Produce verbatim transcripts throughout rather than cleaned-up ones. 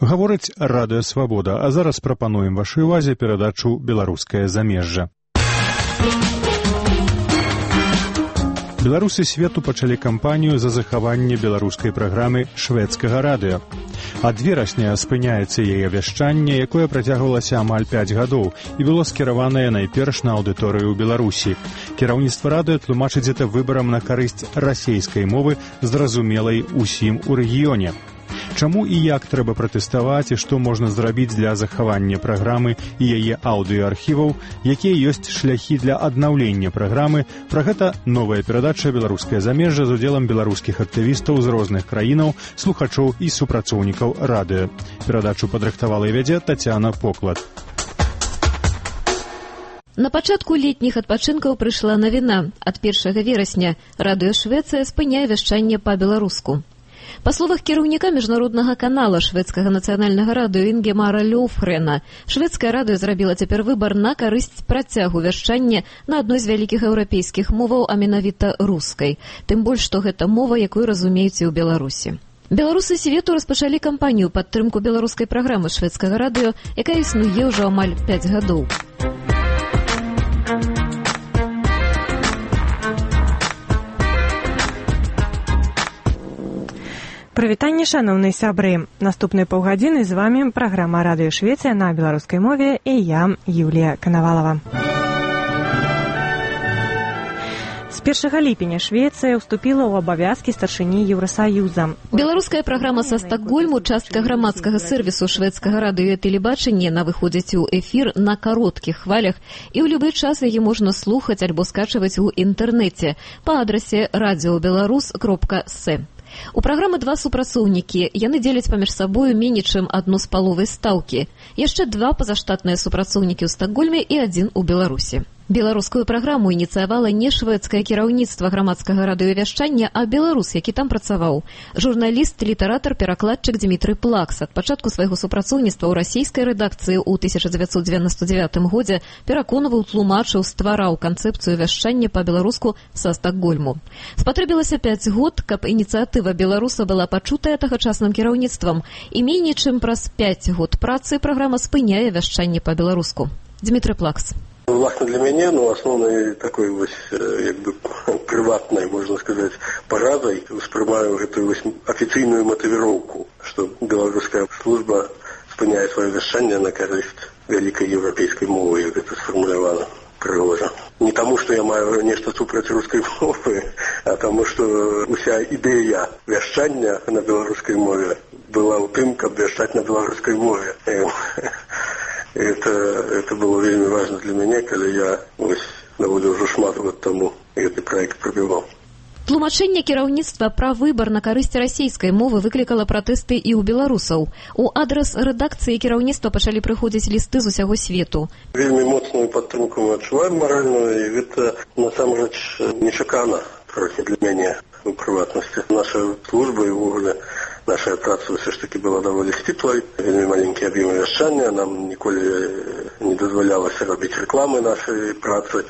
Гаворыць Радыё Свабода, а зараз прапануем вашай увазе перадачу «Беларускае замежжа». Беларусы свету пачалі кампанію за захаванне беларускай праграмы шведскага радыё. Ад верасня спыняецца яе вяшчанне, якое працягвалася амаль пяць гадоў і было скіраванае найперш на аўдыторыю Беларусі. Кіраўніцтва радыё тлумачыць гэта выбарам на карысць расейскай мовы, зразумелай усім у рэгіёне. Чаму і як трэба пратэставаць і што можна зрабіць для захавання праграмы і яе аўдыоархіваў, якія ёсць шляхі для аднаўлення праграмы, пра гэта новая перадача «Беларускае замежжа» з удзелам беларускіх актывістаў з розных краінаў, слухачоў і супрацоўнікаў радыё. Перадачу падрыхтавала і вядзе Тацяна Поклад. На пачатку летніх адпачынкаў прыйшла навіна. Ад першага верасня радыё Швецыя спыняе вяшчанне па-беларуску. Па словах кіраўніка міжнароднага канала шведскага нацыянальнага радыё Інгемара Лёфгрена, шведскае радыё зрабіла цяпер выбар на карысць працягу вяшчання на адной з вялікіх еўрапейскіх моваў, а менавіта рускай. Тым больш, што гэта мова, якую разумеюць і ў Беларусі. Беларусы свету распачалі кампанію падтрымку беларускай праграмы шведскага радыё, якая існуе ўжо амаль пяць гадоў. Прывітанне, шановныя сябры. Наступныя паўгадзіны з вамі праграма «Радыё Швецыя» на беларускай мове і я, Юлія Канавалова. З першага ліпеня Швецыя ўступіла ў абавязкі старшыні Еўрасаюза. Беларуская праграма са Стакгольму, частка грамадскага сервісу шведскага радыё і тэлебачання, на выходзіць у эфір на кароткіх хвалях, і ў любы час яе можна слухаць альбо скачваць у інтэрнэце па адрасе радиобеларус кропка эс. У праграмы два супрацоўнікі, яны дзеляць паміж сабою меней чым адну з паловай стаўкі. Яшчэ два пазаштатныя супрацоўнікі ў Стакгольме і адзін у Беларусі. Беларускую праграму ініцыявала не шведскае кіраўніцтва грамадскага радыёвяшчання, а беларус, які там працаваў. Журналіст, літаратар, перакладчык Дмітрый Плакс ад пачатку свайго супрацоўніцтва ў расійскай рэдакцыі ў тысяча дзевяцьсот дзевяносто дзевятым годзе пераконваў, тлумачыў, ствараў канцэпцыю вяшчання па-беларуску са Стакгольму. Спатрэбілася пяць год, каб ініцыятыва беларуса была пачутая тагачасным кіраўніцтвам, і меней чым праз пяць год працы праграма спыняе вяшчанне па-беларуску. Дмітрый Плакс. Власне, для мяне, ну, асноўнай такой вось, як бы, прыватнай, можна сказаць, паразай успрымаю гэтую вось афіцыйную матывіроўку, што беларуская служба спыняе сваё вяшчанне на карысць вялікай еўрапейскай мовы, як гэта сфармулявана прыгожа. Не таму, што я маю нешта супраць рускай мовы, а таму, што уся ідэя вяшчання на беларускай мове была ў тым, каб вяшчаць на беларускай мове. Это, это было вельмі важно для мяне, калі я ось даволі ўжо шмат год таму гэты праект прабіваў. Тлумачэнне кіраўніцтва пра выбар на карысць расійскай мовы выклікала пратэсты і ў беларусаў. У адрас рэдакцыі кіраўніцтва пачалі прыходзіць лісты з усяго свету. Вельмі моцную падтрымку мы адчуваем маральную, і гэта насамрэч нечакана трохі для мяне у прыватнасці. Наша служба і ўвогуле наша праца ўсё ж таки была даволі сціплай, вельмі маленькі аб'ём вяшчання, нам ніколі не дазвалялася рабіць рэкламы нашай працы.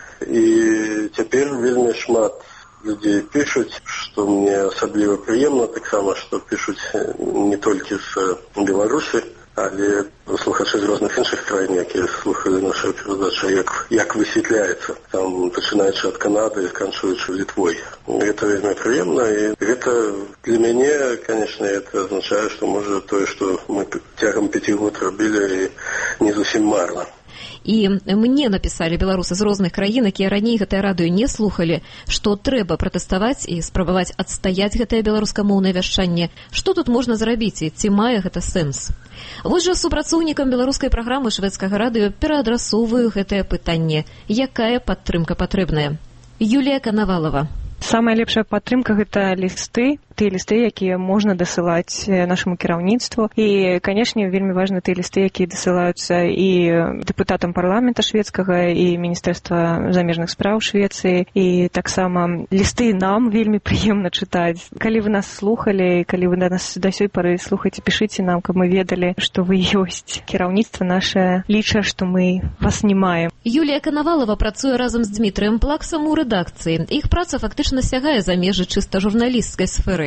І цяпер вельмі шмат людзей пішуць, што мне асабліва прыемна, таксама, што пішуць не толькі з Беларусі, але слухачы з розных іншых краін, якія слухалі нашу перадачу, як, як высветляецца, там, пачынаючы ад Канады і сканчваючы Літвой. Гэта вельмі прыемна, і гэта для мяне, конечно, это означае, што можа тое, што мы цягам пяці год рабілі, не зусім марна. І мне напісалі беларусы з розных краін, якія раней гэтае радыё не слухалі, што трэба пратэставаць і спрабаваць адстаяць гэтае беларускамоўнае вяшчанне. Што тут можна зрабіць і ці мае гэта сэнс? Вось жа супрацоўнікам беларускай праграмы шведскага радыё пераадрасоўваю гэтае пытанне. Якая падтрымка патрэбная? Юлія Канавалова. Самая лепшая падтрымка – гэта лісты, тыя лісты, якія можна дасылаць нашаму кіраўніцтву. І, канешне, вельмі важны тыя лісты, якія дасылаюцца і дэпутатам парламента шведскага, і Міністэрства замежных спраў Швецыі, і таксама лісты нам вельмі прыемна чытаць. Калі вы нас слухалі, калі вы нас да сёй пары слухаеце, пішыце нам, каб мы ведалі, што вы ёсць. Кіраўніцтва наше ліча, што мы вас не маем. Юлія Канавалова працуе разам з Дмітрыем Плаксам у рэдакцыі. Іх праца фактычна сягае за межы чыста журналісцкай сферы.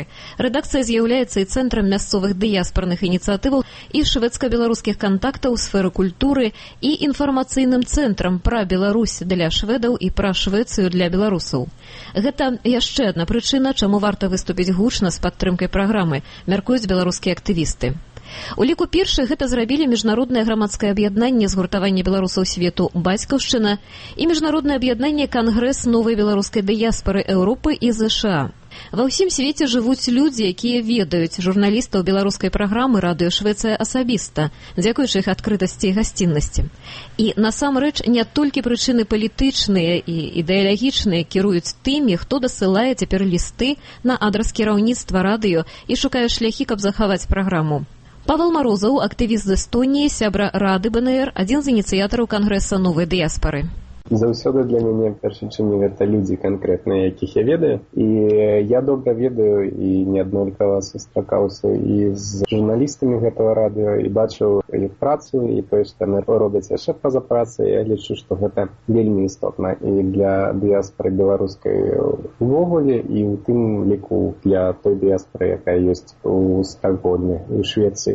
дыяспары. Рэдакцыя з'яўляецца і цэнтрам мясцовых дыяспарных ініцыятываў і шведска-беларускіх кантактаў, сферы культуры і інфармацыйным цэнтрам пра Беларусь для шведаў і пра Швецыю для беларусаў. Гэта яшчэ адна прычына, чаму варта выступіць гучна з падтрымкай праграмы, мяркуюць беларускія актывісты. У ліку першых гэта зрабілі міжнароднае грамадскае аб'яднанне згуртавання беларусаў свету «Бацькаўшчына» і міжнароднае аб'яднанне «Кангрэс новай беларускай дыяспары Еўропы і ЗША». Ва ўсім свеце жывуць людзі, якія ведаюць журналістаў беларускай праграмы «Радыё Швецыя» асабіста, дзякуючы іх адкрытасці і гасціннасці. І насамрэч не толькі прычыны палітычныя і ідэалагічныя кіруюць тымі, хто дасылае цяпер лісты на адрас кіраўніцтва радыё і шукае шляхі, каб захаваць праграму. Павел Марозаў, актывіст з Эстоніі, сябра Рады БНР, адзін з ініцыятараў Кангрэса новай дыяспары. Заўсёды для мяне першачынню гэта людзі канкрэтныя, якіх я ведаю. І я добра ведаю і неаднолькава сустракаўся і з журналістамі гэтага радыё і бачыў іх працу і тое, што яны робяць яшчэ па-за працай. Я лічу, што гэта вельмі істотна і для дыяспары беларускай увогуле і ў тым ліку для той дыяспары, якая ёсць у Стакгольме, у Швецыі.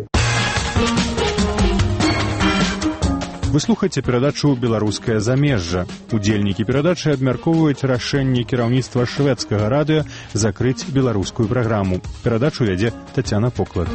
Вы слухаеце перадачу «Беларускае замежжа». Удзельнікі перадачы абмяркоўваюць рашэнне кіраўніцтва шведскага радыё закрыць беларускую праграму. Перадачу вядзе Тацяна Поклад.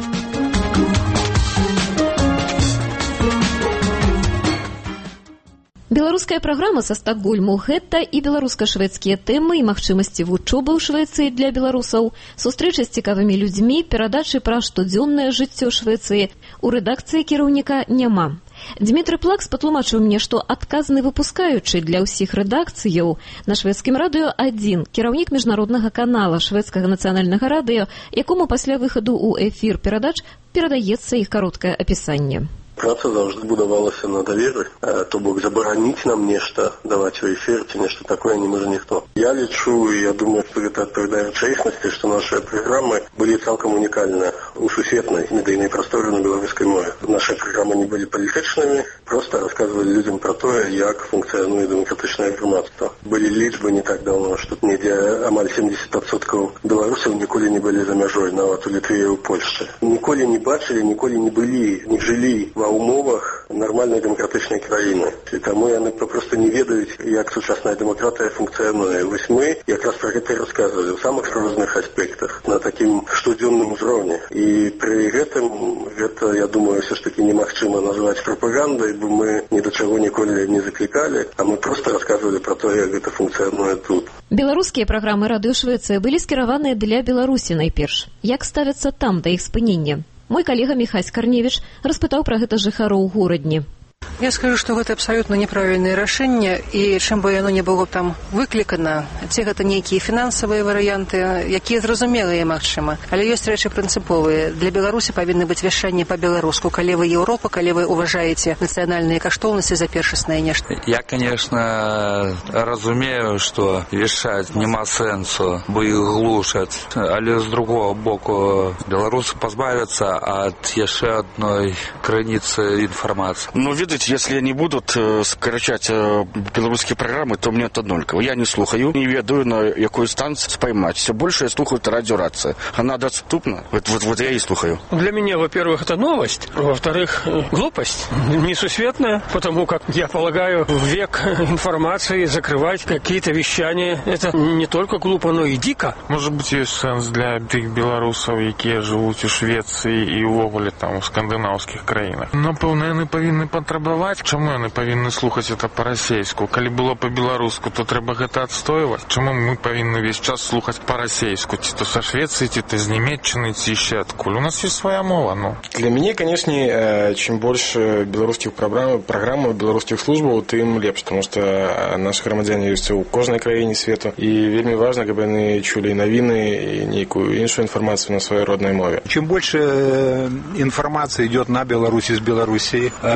Беларуская праграма са Стакгольму – гэта і беларуска-шведскія тэмы, і магчымасці вучобы ў Швецыі для беларусаў, сустрэчы з цікавымі людзьмі, перадачы пра штодзённае жыццё Швецыі. У рэдакцыі кіраўніка няма. Дмітрый Плакс патлумачыў мне, што адказны выпускаючы для ўсіх рэдакцыяў на шведскім радыё адзін, кіраўнік міжнароднага канала шведскага нацыянальнага радыё, якому пасля выхаду ў эфір перадач перадаецца іх кароткае апісанне. Праца заўжды будавалася на даверы, то бок забараніць нам нешта даваць у эфір ці нешта такое не можа ніхто. Я лічу, і я думаю, што гэта адпавядае рэчаіснасці, што нашыя праграмы былі цалкам унікальныя у сусветнай медыйнай прасторы на беларускай мове. Нашы праграмы не былі палітычнымі, проста расказвалі людзям пра тое, як функцыянуе дэмакратычнае грамадства. Былі лічбы не так даўно, што недзе амаль сямдзесят адсоткаў беларусаў ніколі не былі за мяжой, нават у Літве і ў Польшчы. Ніколі не бачылі, ніколі не былі, не жылі ва умовах нармальнай дэмакратычнай краіны. І таму яны папросту не ведаюць, як сучасная дэмакратыя функцыянуе. Вось мы якраз пра гэта і расказвалі ў самых розных аспектах, на такім штодзённым узроўні. І пры гэтым гэта, я думаю, ўсё ж такі немагчыма назваць прапагандай, бо мы ні да чаго ніколі не заклікалі, а мы проста расказвалі пра тое, як гэта функцыянуе тут. Беларускія праграмы «Радыё Швецыя» былі скіраваныя для Беларусі найперш. Як ставяцца там да іх спынення? Мой калега Міхась Карневіч распытаў пра гэта жыхароў горадні. Я скажу, што гэта абсалютна няправільнае рашэнне, і чым бы яно не было там выклікана, ці гэта нейкія фінансавыя варыянты, якія зразумелыя, магчыма. Але ёсць рэчы прынцыповыя. Для Беларусі павінны быць вяшчанне па-беларуску, калі вы Еўропа, калі вы уважаеце нацыянальныя каштоўнасці за першаснае нешта. Я, конечно, разумею, што вяшчаць няма сэнсу, бо іх глушаць, але з другого боку беларусы пазбавяцца ад яшчэ адной крыніцы інфармацыі. Ну, видите, если они будут э, сокращать э, белорусские программы, то мне это однольково. Я не слухаю, не ведаю, на якую станцию споймать. Все больше я слухаю это радиорация. Она доступна. Вот, вот, вот я и слухаю. Для меня, во-первых, это новость. Во-вторых, глупость несусветная, потому как, я полагаю, в век информации закрывать какие-то вещания, это не только глупо, но и дико. Может быть, есть сенс для тых белорусов, які живут у Швеции и увогуле там у скандинавских краинах. Напевно, яны повинны патрабаваць, чаму яны павінны слухаць это па-расейску. Калі было па-беларуску, то трэба гэта адстойваць. Чаму мы павінны весь час слухаць па-расейску? Ці то са Швеции, ці то з Нямецчыны, ці яшчэ адкуль. У нас есть своя мова, ну. Для мяне, конечно, чым больше беларускіх праграм, праграмаў, беларускіх службаў, тым лепш, потому что наши грамадзяне ёсць у кожнай краіне свету, і вельмі важна, каб яны чулі навіны і нейкую іншую інфармацыю на сваёй роднай мове. Чем больше информации идет на Беларуси с Белоруссией, объективно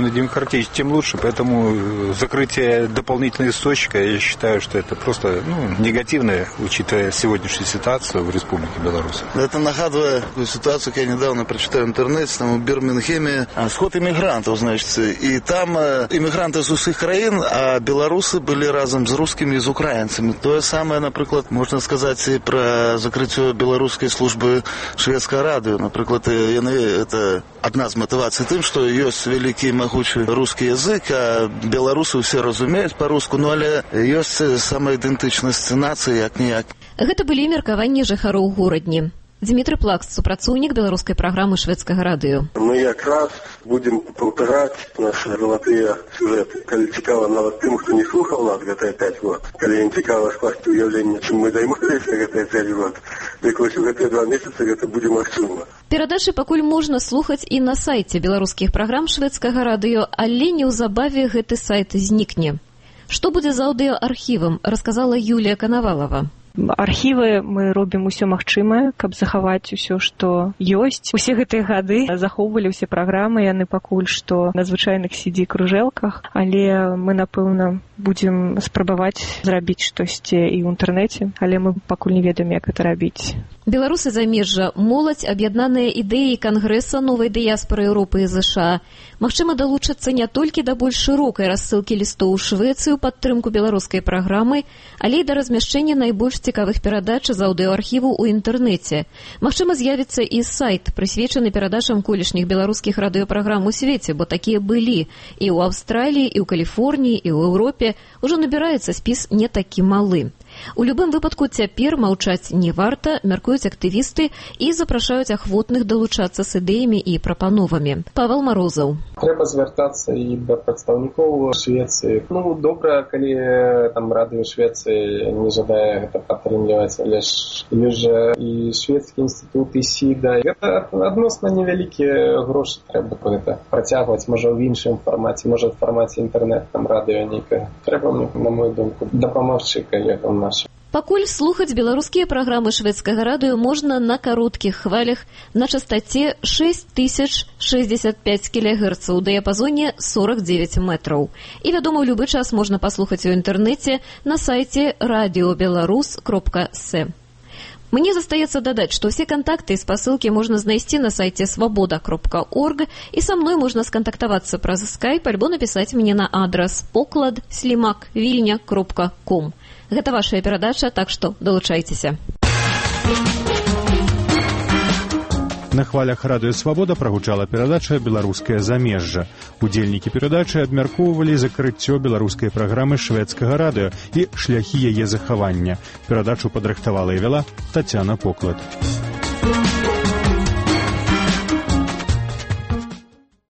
именно демократически, тем лучше. Поэтому закрытие дополнительного источника, я считаю, что это просто ну, негативное, учитывая сегодняшнюю ситуацию в Республике Беларусь. Это нагадывает ситуацию, как я недавно прочитал в интернете, там в Бирмингеме, сход иммигрантов, значит, и там иммигранты из усіх країн, а белорусы были разом с русскими и с украинцами. То же самое, например, можно сказать и про закрытие белорусской службы шведского радио. Например, это одна из мотиваций тем, что есть великий могучий русский язык, а белорусы все разумеют по-русски, но але есть самоидентичность нации, як ніяк. Гэта былі меркаванні жыхароў горадні. Дмітрый Плакс, супрацоўнік беларускай праграмы шведскага радыё. Мы якраз будем паўтараць наши залатыя сюжеты. Калі цікава нават тым, хто не слухаў нас гэтыя пяць год, калі ім цікава скласці ўяўленне, чым мы займаліся гэтыя пяць год, дык вось у гэтыя два месяцы гэта будзе магчыма. Перадачы пакуль можна слухаць і на сайце беларускіх праграм шведскага радыё, але неўзабаве гэты сайт знікне. Што будзе з аўдыоархівам, расказала Юлія Канавалова. Архівы мы робім усё магчымае, каб захаваць усё, што ёсць. Усе гэтыя гады захоўвалі ўсе праграмы, яны пакуль што на звычайных си ди-кружэлках, але мы, напэўна, будзем спрабаваць зрабіць штосьці і ў інтэрнэце, але мы пакуль не ведаем, як гэта рабіць. Беларусы замежжа, моладзь, аб'яднаныя ідэі кангрэса новай дыяспоры Еўропы і ЗША. Магчыма, далучацца не толькі да больш шырокай рассылкі лістоў у Швецыю ў падтрымку беларускай праграмы, але і да размяшчэння найбольш цікавых перадач з аўдыоархіву ў інтэрнэце. Магчыма, з'явіцца і сайт, прысвечаны перадачам колішніх беларускіх радыёпраграм у свеце, бо такія былі і ў Аўстраліі, і ў Каліфорніі, і ў Еўропе. Ужо набіраецца спіс не такі малы. У любым выпадку цяпер маўчаць не варта, мяркуюць актывісты і запрашаюць ахвотных далучацца з ідэямі і прапановамі. Павел Марозаў. Трэба звяртацца і да прадстаўнікоў Швецыі. Ну, добра, калі там радыё Швецыі не жадае гэта падтрымліваць, але ж ёсць жа і шведскі інстытут, і сіда. Гэта адносна невялікія грошы трэба гэта працягваць, можа ў іншым фармаце, можа ў фармаце інтэрнэт, там радыё нейкае. Трэба, на мою думку, дапамагчы калегам нашым. Пакуль слухаць беларускія праграмы шведскага радыё можна на кароткіх хвалях на частаце шэсць тысяч шэсцьдзесят пяць кілогерцаў у дыяпазоне сорок девять метраў. І, вядома, ў любы час можна паслухаць у інтэрнэце на сайце радиобеларус кропка с. Мне застаецца дадаць, што ўсе кантакты і спасылкі можна знайсці на сайце свабода кропка орг, і са мной можна скантактавацца праз скайп альбо напісаць мне на адрас поклад слімак вільня кропка ком. Гэта вашая перадача, так што далучайцеся. На хвалях радыё «Свабода» прагучала перадача «Беларускае замежжа». Удзельнікі перадачы абмяркоўвалі закрыццё беларускай праграмы шведскага радыё і шляхі яе захавання. Перадачу падрыхтавала і вяла Тацяна Поклад.